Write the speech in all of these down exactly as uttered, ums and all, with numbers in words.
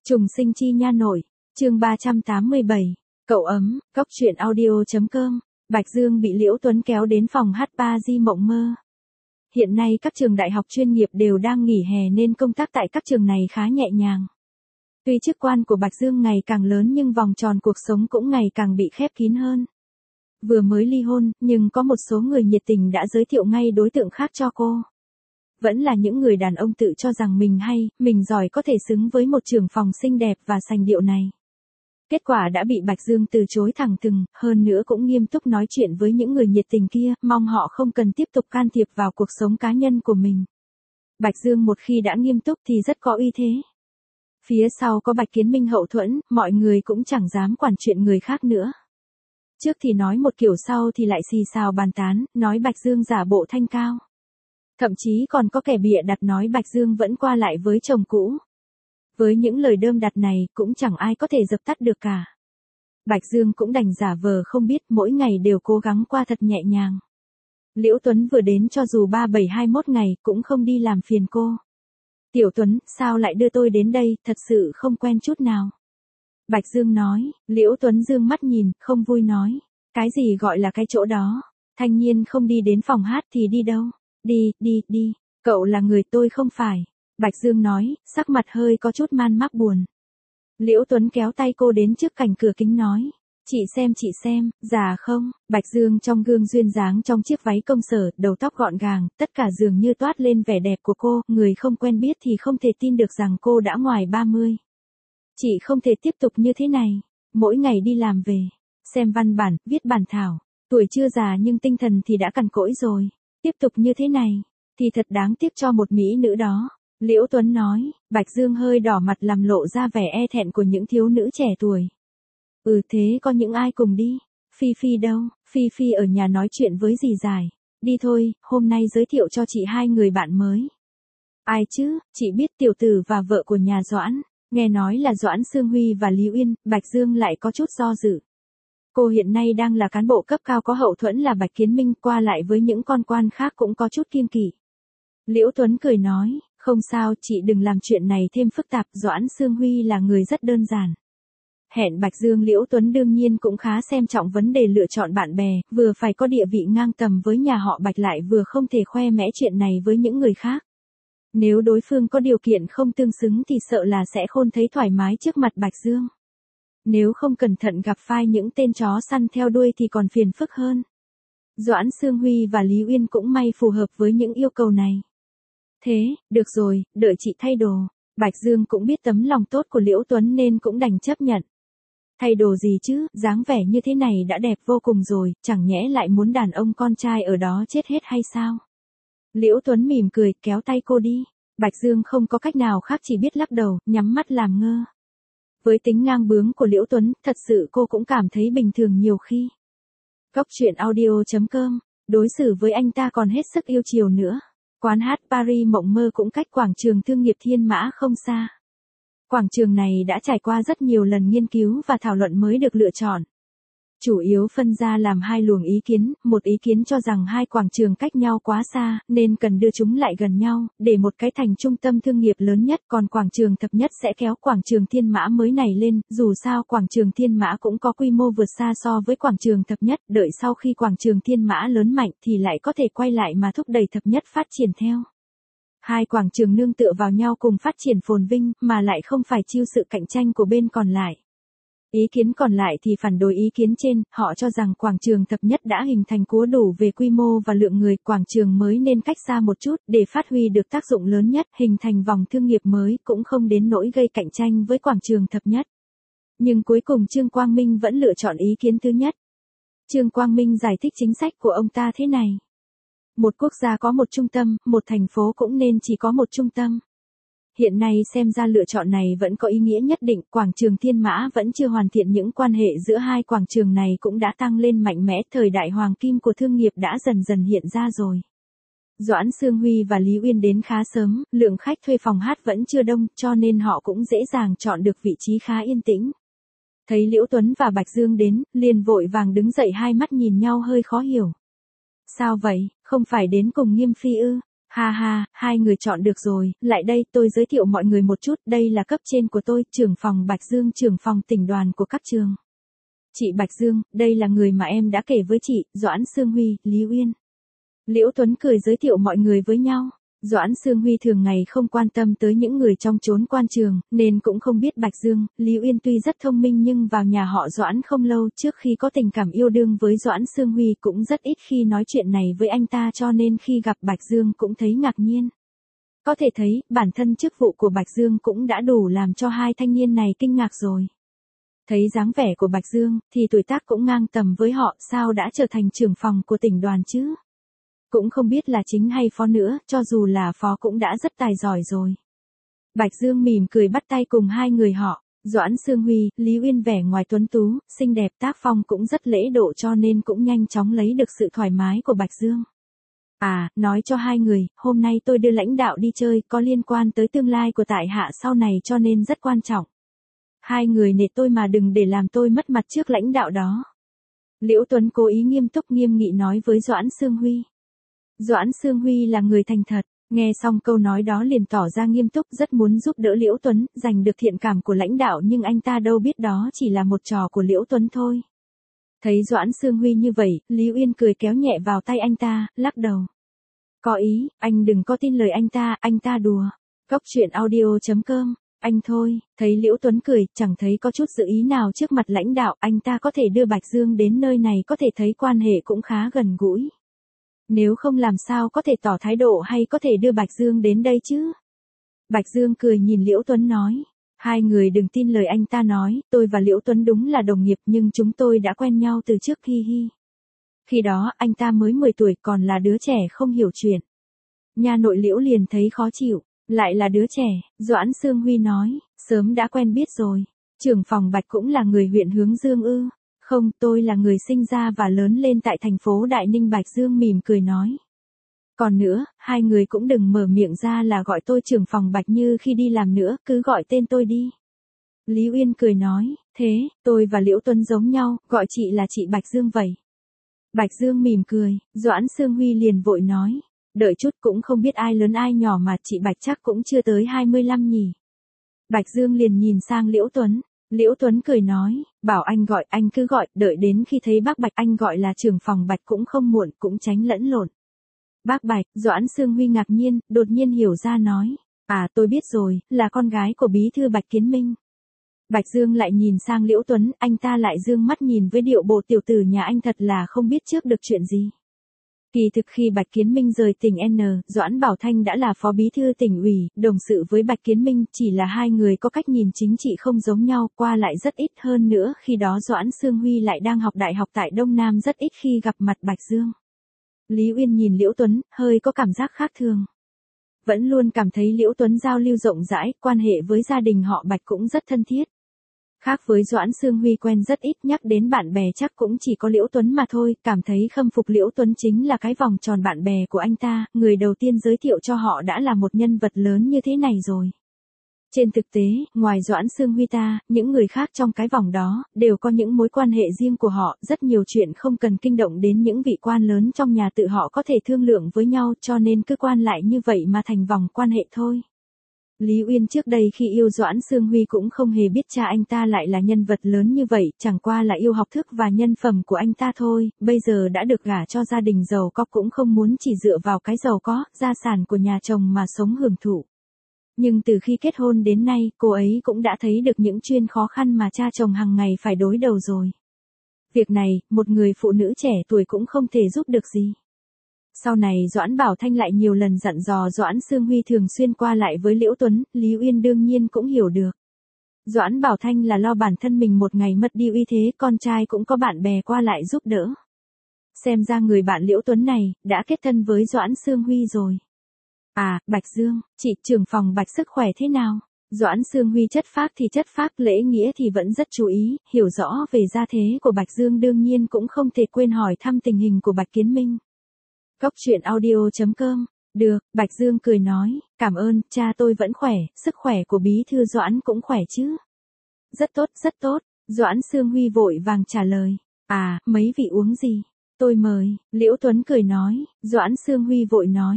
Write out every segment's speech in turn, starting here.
Trùng sinh chi nha nội, chương ba trăm tám mươi bảy, cậu ấm, cóc truyện audio.com, Bạch Dương bị Liễu Tuấn kéo đến phòng hát ba Di Mộng Mơ. Hiện nay các trường đại học chuyên nghiệp đều đang nghỉ hè nên công tác tại các trường này khá nhẹ nhàng. Tuy chức quan của Bạch Dương ngày càng lớn nhưng vòng tròn cuộc sống cũng ngày càng bị khép kín hơn. Vừa mới ly hôn, nhưng có một số người nhiệt tình đã giới thiệu ngay đối tượng khác cho cô. Vẫn là những người đàn ông tự cho rằng mình hay, mình giỏi có thể xứng với một trưởng phòng xinh đẹp và sành điệu này. Kết quả đã bị Bạch Dương từ chối thẳng thừng, hơn nữa cũng nghiêm túc nói chuyện với những người nhiệt tình kia, mong họ không cần tiếp tục can thiệp vào cuộc sống cá nhân của mình. Bạch Dương một khi đã nghiêm túc thì rất có uy thế. Phía sau có Bạch Kiến Minh hậu thuẫn, mọi người cũng chẳng dám quản chuyện người khác nữa. Trước thì nói một kiểu, sau thì lại xì xào bàn tán, nói Bạch Dương giả bộ thanh cao. Thậm chí còn có kẻ bịa đặt nói Bạch Dương vẫn qua lại với chồng cũ. Với những lời đơm đặt này cũng chẳng ai có thể dập tắt được cả. Bạch Dương cũng đành giả vờ không biết, mỗi ngày đều cố gắng qua thật nhẹ nhàng. Liễu Tuấn vừa đến cho dù ba bảy hai mốt ngày cũng không đi làm phiền cô. Tiểu Tuấn, sao lại đưa tôi đến đây, thật sự không quen chút nào. Bạch Dương nói, Liễu Tuấn dương mắt nhìn, không vui nói. Cái gì gọi là cái chỗ đó, Thanh Nhiên không đi đến phòng hát thì đi đâu. Đi, đi, đi, cậu là người, tôi không phải. Bạch Dương nói, sắc mặt hơi có chút man mác buồn. Liễu Tuấn kéo tay cô đến trước cạnh cửa kính nói. Chị xem chị xem, già không? Bạch Dương trong gương duyên dáng trong chiếc váy công sở, đầu tóc gọn gàng, tất cả dường như toát lên vẻ đẹp của cô, người không quen biết thì không thể tin được rằng cô đã ngoài ba mươi. Chị không thể tiếp tục như thế này, mỗi ngày đi làm về, xem văn bản, viết bản thảo, tuổi chưa già nhưng tinh thần thì đã cằn cỗi rồi. Tiếp tục như thế này, thì thật đáng tiếc cho một mỹ nữ đó. Liễu Tuấn nói, Bạch Dương hơi đỏ mặt làm lộ ra vẻ e thẹn của những thiếu nữ trẻ tuổi. Ừ thế có những ai cùng đi? Phi Phi đâu? Phi Phi ở nhà nói chuyện với dì Giải. Đi thôi, hôm nay giới thiệu cho chị hai người bạn mới. Ai chứ? Chị biết tiểu tử và vợ của nhà Doãn. Nghe nói là Doãn Sương Huy và Lý Uyên. Bạch Dương lại có chút do dự. Cô hiện nay đang là cán bộ cấp cao có hậu thuẫn là Bạch Kiến Minh, qua lại với những con quan khác cũng có chút kiêng kỵ. Liễu Tuấn cười nói, không sao, chị đừng làm chuyện này thêm phức tạp, Doãn Sương Huy là người rất đơn giản. Hẹn Bạch Dương Liễu Tuấn đương nhiên cũng khá xem trọng vấn đề lựa chọn bạn bè, vừa phải có địa vị ngang tầm với nhà họ Bạch lại vừa không thể khoe mẽ chuyện này với những người khác. Nếu đối phương có điều kiện không tương xứng thì sợ là sẽ không thấy thoải mái trước mặt Bạch Dương. Nếu không cẩn thận gặp phải những tên chó săn theo đuôi thì còn phiền phức hơn. Doãn Sương Huy và Lý Uyên cũng may phù hợp với những yêu cầu này. Thế, được rồi, đợi chị thay đồ. Bạch Dương cũng biết tấm lòng tốt của Liễu Tuấn nên cũng đành chấp nhận. Thay đồ gì chứ, dáng vẻ như thế này đã đẹp vô cùng rồi, chẳng nhẽ lại muốn đàn ông con trai ở đó chết hết hay sao? Liễu Tuấn mỉm cười, kéo tay cô đi. Bạch Dương không có cách nào khác chỉ biết lắc đầu, nhắm mắt làm ngơ. Với tính ngang bướng của Liễu Tuấn, thật sự cô cũng cảm thấy bình thường nhiều khi. Cóc truyện audio.com, đối xử với anh ta còn hết sức yêu chiều nữa. Quán hát Paris Mộng Mơ cũng cách quảng trường thương nghiệp Thiên Mã không xa. Quảng trường này đã trải qua rất nhiều lần nghiên cứu và thảo luận mới được lựa chọn. Chủ yếu phân ra làm hai luồng ý kiến, một ý kiến cho rằng hai quảng trường cách nhau quá xa, nên cần đưa chúng lại gần nhau, để một cái thành trung tâm thương nghiệp lớn nhất, còn quảng trường thập nhất sẽ kéo quảng trường Thiên Mã mới này lên, dù sao quảng trường Thiên Mã cũng có quy mô vượt xa so với quảng trường thập nhất, đợi sau khi quảng trường Thiên Mã lớn mạnh thì lại có thể quay lại mà thúc đẩy thập nhất phát triển theo. Hai quảng trường nương tựa vào nhau cùng phát triển phồn vinh, mà lại không phải chịu sự cạnh tranh của bên còn lại. Ý kiến còn lại thì phản đối ý kiến trên, họ cho rằng quảng trường thập nhất đã hình thành cúa đủ về quy mô và lượng người, quảng trường mới nên cách xa một chút, để phát huy được tác dụng lớn nhất, hình thành vòng thương nghiệp mới, cũng không đến nỗi gây cạnh tranh với quảng trường thập nhất. Nhưng cuối cùng Trương Quang Minh vẫn lựa chọn ý kiến thứ nhất. Trương Quang Minh giải thích chính sách của ông ta thế này. Một quốc gia có một trung tâm, một thành phố cũng nên chỉ có một trung tâm. Hiện nay xem ra lựa chọn này vẫn có ý nghĩa nhất định, quảng trường Thiên Mã vẫn chưa hoàn thiện, những quan hệ giữa hai quảng trường này cũng đã tăng lên mạnh mẽ, thời đại hoàng kim của thương nghiệp đã dần dần hiện ra rồi. Doãn Sương Huy và Lý Uyên đến khá sớm, lượng khách thuê phòng hát vẫn chưa đông, cho nên họ cũng dễ dàng chọn được vị trí khá yên tĩnh. Thấy Liễu Tuấn và Bạch Dương đến, liền vội vàng đứng dậy, hai mắt nhìn nhau hơi khó hiểu. Sao vậy, không phải đến cùng Nghiêm Phi ư? Ha ha, hai người chọn được rồi, lại đây tôi giới thiệu mọi người một chút, đây là cấp trên của tôi, trưởng phòng Bạch Dương, trưởng phòng tỉnh đoàn của các trường. Chị Bạch Dương, đây là người mà em đã kể với chị, Doãn Sương Huy, Lý Uyên. Liễu Tuấn cười giới thiệu mọi người với nhau. Doãn Sương Huy thường ngày không quan tâm tới những người trong chốn quan trường, nên cũng không biết Bạch Dương. Lý Uyên tuy rất thông minh nhưng vào nhà họ Doãn không lâu trước khi có tình cảm yêu đương với Doãn Sương Huy cũng rất ít khi nói chuyện này với anh ta, cho nên khi gặp Bạch Dương cũng thấy ngạc nhiên. Có thể thấy, bản thân chức vụ của Bạch Dương cũng đã đủ làm cho hai thanh niên này kinh ngạc rồi. Thấy dáng vẻ của Bạch Dương, thì tuổi tác cũng ngang tầm với họ, sao đã trở thành trưởng phòng của tỉnh đoàn chứ? Cũng không biết là chính hay phó nữa, cho dù là phó cũng đã rất tài giỏi rồi. Bạch Dương mỉm cười bắt tay cùng hai người họ, Doãn Sương Huy, Lý Uyên vẻ ngoài tuấn tú, xinh đẹp, tác phong cũng rất lễ độ, cho nên cũng nhanh chóng lấy được sự thoải mái của Bạch Dương. À, nói cho hai người, hôm nay tôi đưa lãnh đạo đi chơi, có liên quan tới tương lai của tại hạ sau này cho nên rất quan trọng. Hai người nể tôi mà đừng để làm tôi mất mặt trước lãnh đạo đó. Liễu Tuấn cố ý nghiêm túc nghiêm nghị nói với Doãn Sương Huy. Doãn Sương Huy là người thành thật, nghe xong câu nói đó liền tỏ ra nghiêm túc, rất muốn giúp đỡ Liễu Tuấn, giành được thiện cảm của lãnh đạo, nhưng anh ta đâu biết đó chỉ là một trò của Liễu Tuấn thôi. Thấy Doãn Sương Huy như vậy, Lý Uyên cười kéo nhẹ vào tay anh ta, lắc đầu. Có ý, anh đừng có tin lời anh ta, anh ta đùa. Cốc truyện audio chấm com, anh thôi, thấy Liễu Tuấn cười, chẳng thấy có chút dự ý nào trước mặt lãnh đạo, anh ta có thể đưa Bạch Dương đến nơi này, có thể thấy quan hệ cũng khá gần gũi. Nếu không làm sao có thể tỏ thái độ hay có thể đưa Bạch Dương đến đây chứ? Bạch Dương cười nhìn Liễu Tuấn nói. Hai người đừng tin lời anh ta nói, tôi và Liễu Tuấn đúng là đồng nghiệp nhưng chúng tôi đã quen nhau từ trước, hi hi. Khi đó anh ta mới mười tuổi, còn là đứa trẻ không hiểu chuyện. Nha nội Liễu liền thấy khó chịu, lại là đứa trẻ, Doãn Sương Huy nói, sớm đã quen biết rồi. Trưởng phòng Bạch cũng là người huyện Hướng Dương ư? Không, tôi là người sinh ra và lớn lên tại thành phố Đại Ninh. Bạch Dương mỉm cười nói. Còn nữa, hai người cũng đừng mở miệng ra là gọi tôi trưởng phòng Bạch như khi đi làm nữa, cứ gọi tên tôi đi. Lý Uyên cười nói, thế, tôi và Liễu Tuấn giống nhau, gọi chị là chị Bạch Dương vậy. Bạch Dương mỉm cười, Doãn Sương Huy liền vội nói, đợi chút, cũng không biết ai lớn ai nhỏ mà chị Bạch chắc cũng chưa tới hai mươi lăm nhỉ. Bạch Dương liền nhìn sang Liễu Tuấn. Liễu Tuấn cười nói, bảo anh gọi, anh cứ gọi, đợi đến khi thấy bác Bạch anh gọi là trưởng phòng Bạch cũng không muộn, cũng tránh lẫn lộn. Bác Bạch, Doãn Sương Huy ngạc nhiên, đột nhiên hiểu ra nói, à tôi biết rồi, là con gái của bí thư Bạch Kiến Minh. Bạch Dương lại nhìn sang Liễu Tuấn, anh ta lại dương mắt nhìn với điệu bộ tiểu tử nhà anh thật là không biết trước được chuyện gì. Kỳ thực khi Bạch Kiến Minh rời tỉnh N, Doãn Bảo Thanh đã là phó bí thư tỉnh ủy, đồng sự với Bạch Kiến Minh, chỉ là hai người có cách nhìn chính trị không giống nhau, qua lại rất ít, hơn nữa khi đó Doãn Sương Huy lại đang học đại học tại Đông Nam, rất ít khi gặp mặt Bạch Dương. Lý Uyên nhìn Liễu Tuấn, hơi có cảm giác khác thường. Vẫn luôn cảm thấy Liễu Tuấn giao lưu rộng rãi, quan hệ với gia đình họ Bạch cũng rất thân thiết. Khác với Doãn Sương Huy quen rất ít, nhắc đến bạn bè chắc cũng chỉ có Liễu Tuấn mà thôi, cảm thấy khâm phục Liễu Tuấn chính là cái vòng tròn bạn bè của anh ta, người đầu tiên giới thiệu cho họ đã là một nhân vật lớn như thế này rồi. Trên thực tế, ngoài Doãn Sương Huy ta, những người khác trong cái vòng đó, đều có những mối quan hệ riêng của họ, rất nhiều chuyện không cần kinh động đến những vị quan lớn trong nhà, tự họ có thể thương lượng với nhau, cho nên cứ quan lại như vậy mà thành vòng quan hệ thôi. Lý Uyên trước đây khi yêu Doãn Sương Huy cũng không hề biết cha anh ta lại là nhân vật lớn như vậy, chẳng qua là yêu học thức và nhân phẩm của anh ta thôi, bây giờ đã được gả cho gia đình giàu có cũng không muốn chỉ dựa vào cái giàu có, gia sản của nhà chồng mà sống hưởng thụ. Nhưng từ khi kết hôn đến nay, cô ấy cũng đã thấy được những chuyên khó khăn mà cha chồng hàng ngày phải đối đầu rồi. Việc này, một người phụ nữ trẻ tuổi cũng không thể giúp được gì. Sau này Doãn Bảo Thanh lại nhiều lần dặn dò Doãn Sương Huy thường xuyên qua lại với Liễu Tuấn, Lý Uyên đương nhiên cũng hiểu được. Doãn Bảo Thanh là lo bản thân mình một ngày mất đi uy thế, con trai cũng có bạn bè qua lại giúp đỡ. Xem ra người bạn Liễu Tuấn này, đã kết thân với Doãn Sương Huy rồi. À, Bạch Dương, chị trưởng phòng Bạch sức khỏe thế nào? Doãn Sương Huy chất phác thì chất phác, lễ nghĩa thì vẫn rất chú ý, hiểu rõ về gia thế của Bạch Dương đương nhiên cũng không thể quên hỏi thăm tình hình của Bạch Kiến Minh. Cốc truyện audio chấm com, được, Bạch Dương cười nói, cảm ơn, cha tôi vẫn khỏe, sức khỏe của bí thư Doãn cũng khỏe chứ? Rất tốt, rất tốt, Doãn Sương Huy vội vàng trả lời, à, mấy vị uống gì? Tôi mời, Liễu Tuấn cười nói, Doãn Sương Huy vội nói.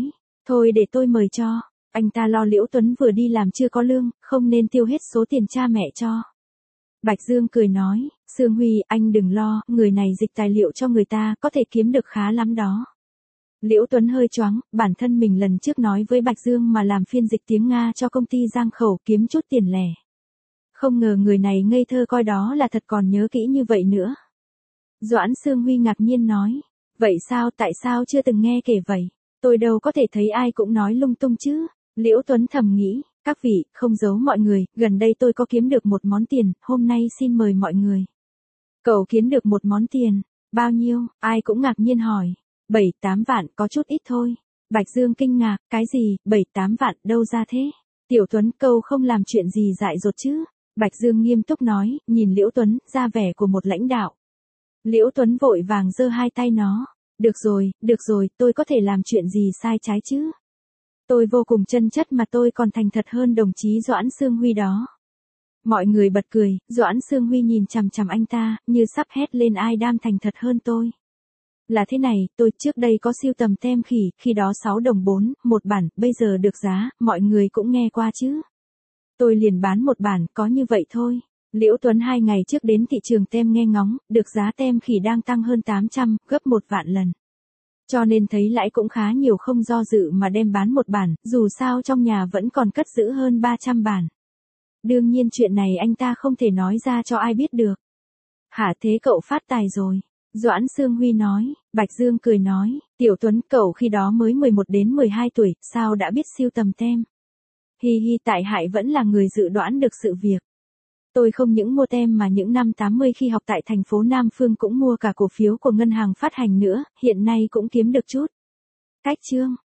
Thôi để tôi mời cho, anh ta lo Liễu Tuấn vừa đi làm chưa có lương, không nên tiêu hết số tiền cha mẹ cho. Bạch Dương cười nói, Sương Huy, anh đừng lo, người này dịch tài liệu cho người ta, có thể kiếm được khá lắm đó. Liễu Tuấn hơi choáng, bản thân mình lần trước nói với Bạch Dương mà làm phiên dịch tiếng Nga cho công ty Giang Khẩu kiếm chút tiền lẻ. Không ngờ người này ngây thơ coi đó là thật còn nhớ kỹ như vậy nữa. Doãn Sương Huy ngạc nhiên nói, vậy sao tại sao chưa từng nghe kể vậy, tôi đâu có thể thấy ai cũng nói lung tung chứ. Liễu Tuấn thầm nghĩ, các vị, không giấu mọi người, gần đây tôi có kiếm được một món tiền, hôm nay xin mời mọi người. Cậu kiếm được một món tiền, bao nhiêu, ai cũng ngạc nhiên hỏi. Bảy tám vạn, có chút ít thôi. Bạch Dương kinh ngạc, cái gì, bảy tám vạn, đâu ra thế? Tiểu Tuấn, câu không làm chuyện gì dại dột chứ? Bạch Dương nghiêm túc nói, nhìn Liễu Tuấn, ra vẻ của một lãnh đạo. Liễu Tuấn vội vàng giơ hai tay nó. Được rồi, được rồi, tôi có thể làm chuyện gì sai trái chứ? Tôi vô cùng chân chất mà tôi còn thành thật hơn đồng chí Doãn Sương Huy đó. Mọi người bật cười, Doãn Sương Huy nhìn chằm chằm anh ta, như sắp hét lên ai đam thành thật hơn tôi. Là thế này, tôi trước đây có sưu tầm tem khỉ, khi đó sáu đồng bốn, một bản, bây giờ được giá, mọi người cũng nghe qua chứ. Tôi liền bán một bản, có như vậy thôi. Liễu Tuấn hai ngày trước đến thị trường tem nghe ngóng, được giá tem khỉ đang tăng hơn tám trăm, gấp một vạn lần. Cho nên thấy lãi cũng khá nhiều, không do dự mà đem bán một bản, dù sao trong nhà vẫn còn cất giữ hơn ba trăm bản. Đương nhiên chuyện này anh ta không thể nói ra cho ai biết được. Hả, thế cậu phát tài rồi. Doãn Sương Huy nói, Bạch Dương cười nói, Tiểu Tuấn, cậu khi đó mới mười một đến mười hai tuổi, sao đã biết sưu tầm tem? Hi hi, tại hại vẫn là người dự đoán được sự việc. Tôi không những mua tem mà những năm tám mươi khi học tại thành phố Nam Phương cũng mua cả cổ phiếu của ngân hàng phát hành nữa, hiện nay cũng kiếm được chút. Cách chương.